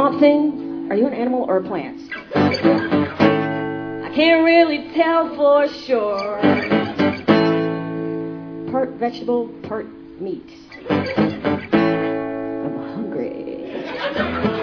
Swamp Thing, are you an animal or a plant? I can't really tell for sure. Part vegetable, part meat. I'm hungry.